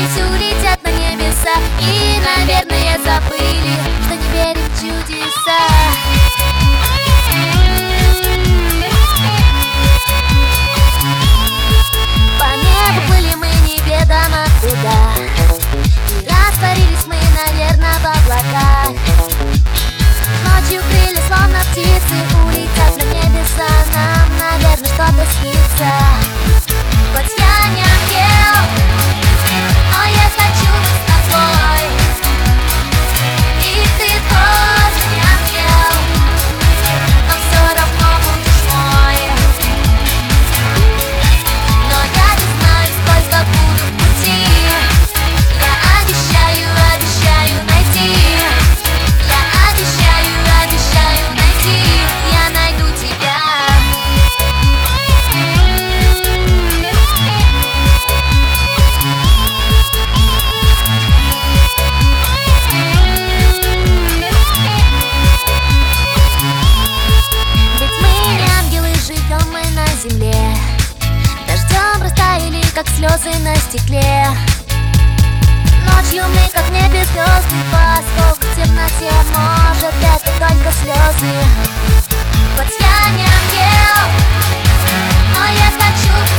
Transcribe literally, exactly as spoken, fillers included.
Разбились, улетят на небеса и, наверное, забыли, что не верим в чудеса. По небу плыли мы неведомо куда, и растворились мы, наверное, в облаках. Ночью крылья, словно птицы, улетят на небеса. Нам, наверное, что-то снится. Хоть я не ангел, но я хочу быть с тобой. И ты тоже не ангел, но все равно будешь мой. Но я не знаю, сколько буду в пути. Я обещаю, обещаю найти. Я обещаю, обещаю найти. Я найду тебя. Ведь мы не ангелы, живем мы на земле. Дождем растаяли, как слезы на стекле. Ночью мы, как в небе звезды, поскольку в темноте, может, это только слезы. Хоть я не ангел, но я хочу